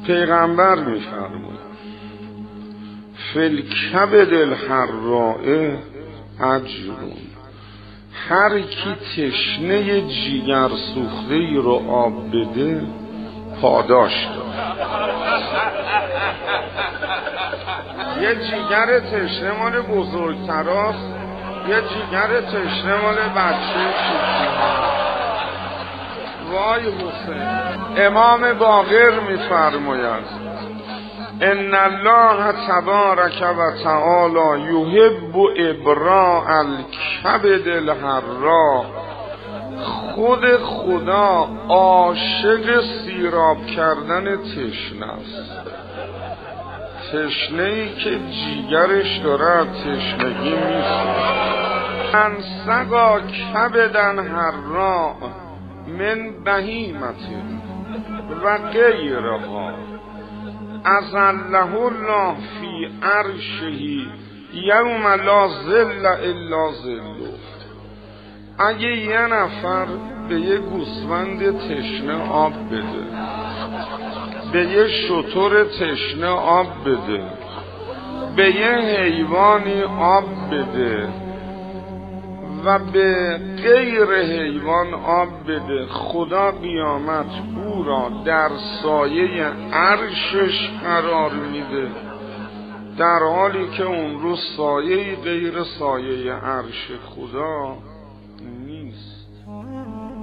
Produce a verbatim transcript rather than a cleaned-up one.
پیغمبر میفرمود فالکبد الحراء اجرون، هر کی تشنه جیگر سوخته ای رو آب بده پاداش داره. یه جیگر تشنه مال بزرگتراست، یه جیگر تشنه مال بچه کوچیک. وای حسین. امام باقر میفرماید ان الله تبارک و تعالی یحب ابراء الکبد الحراء، خود خدا عاشق سیراب کردن تشنه است. تشنه ای که جیگرش داره تشنگی میسوزه. من سقا کبدن حراء من بهیمة و غیرها اظله الله فی عرشه یوم لا ظل الا ظله. اگه یه نفر به یه گوسفند تشنه آب بده، به یه شتر تشنه آب بده، به یه حیوانی آب بده و به غیر حیوان آب بده، خدا قیامت او را در سایه عرشش قرار میده، در حالی که اون روز سایه غیر سایه عرش خدا نیست.